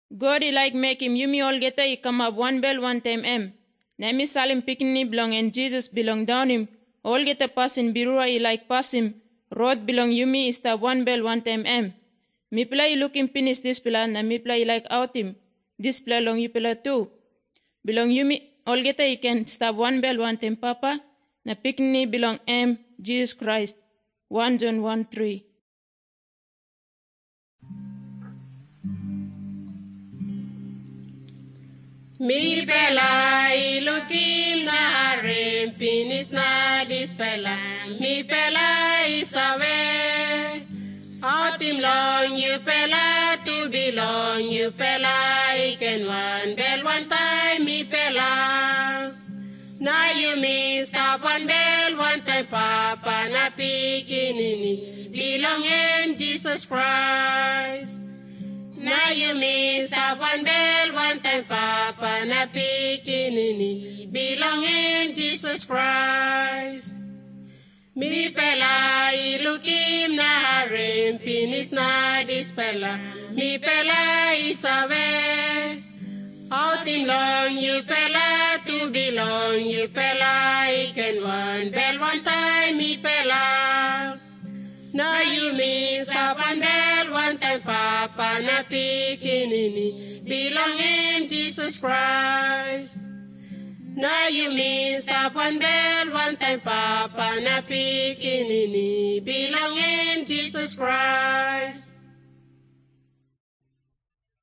God I like make him yumi all geta I come up one bell one time Na mi salim pikini belong and Jesus belong down him. All geta pass in birura I like pass him. Road belong yumi is the one bell one time Mi play looking finish this pila na mi play like out him. This play long you pila too. Belong yumi all geta I can stab one bell one time papa. Na pikini belong Jesus Christ. 1 John 1:3. Mi pela ilukim na harim pinis na dispela. Mi pela isawe. Autim long you pela to belong you pela. I can one bell one time mi pela. Na you miss stop one bell one time papa na pikinini. Belong in Jesus Christ. Now you miss stop one bell one time papa na pikinini. Belong in Jesus Christ. Mi pela ilukim na harim pinis na dispela. Mi pela isawe. Outing long you pela to belong you pela. I can one bell one time mi pela. Now you miss stop one bell one time papa na pikinini. Belong in Jesus Christ. Now you miss stop one bell one time papa na pikinini. Belong in Jesus Christ.